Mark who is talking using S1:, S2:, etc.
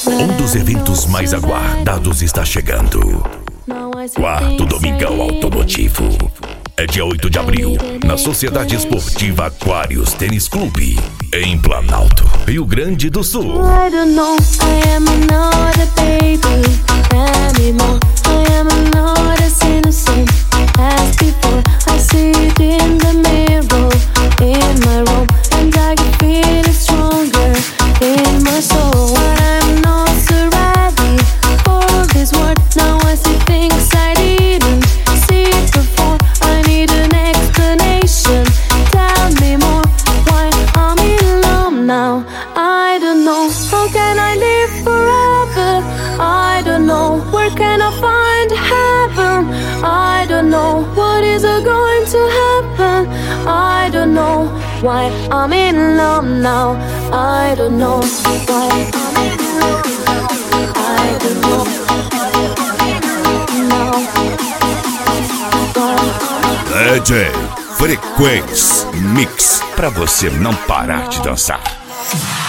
S1: Um dos eventos mais aguardados está chegando. Quarto Domingão Automotivo. É dia 8 de abril, na Sociedade Esportiva Aquários Tênis Clube, em Planalto, Rio Grande do Sul.
S2: I don't know, I am not a baby anymore. I am not as innocent as before. I see it in the mirror, in my room, and I can feel it stronger in my soul. But I'm not so ready for this world. Now I see things I didn't see before. I need an explanation. Tell me more, why I'm in love now. I don't know, how can I live forever? I don't know, where can I find heaven? I don't know, what is going to happen? I don't know, why I'm in love now. I don't know, why I'm in love now. I don't know,
S1: DJ Frequência Mix, pra você não parar de dançar.